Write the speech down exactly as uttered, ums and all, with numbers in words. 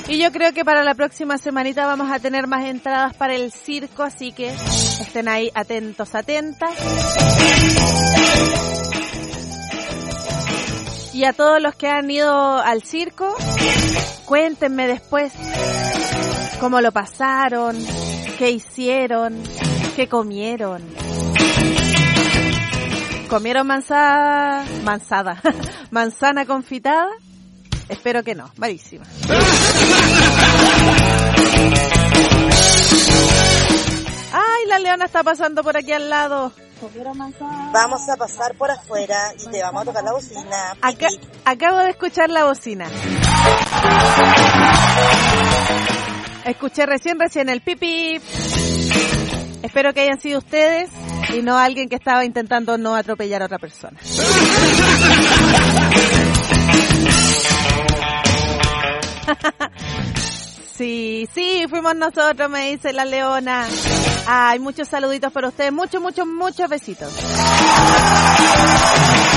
Y yo creo que para la próxima semanita vamos a tener más entradas para el circo, así que estén ahí atentos, atentas. Y a todos los que han ido al circo, cuéntenme después cómo lo pasaron, qué hicieron, qué comieron. ¿Comieron manzana, manzada, manzana confitada? Espero que no, malísima. Ay, la leona está pasando por aquí al lado. Vamos a pasar por afuera y te vamos a tocar la bocina. Acá, acabo de escuchar la bocina. Escuché recién, recién el pipí. Espero que hayan sido ustedes y no alguien que estaba intentando no atropellar a otra persona. Sí, sí, fuimos nosotros, me dice la leona. Ay, muchos saluditos para ustedes, muchos, muchos, muchos besitos.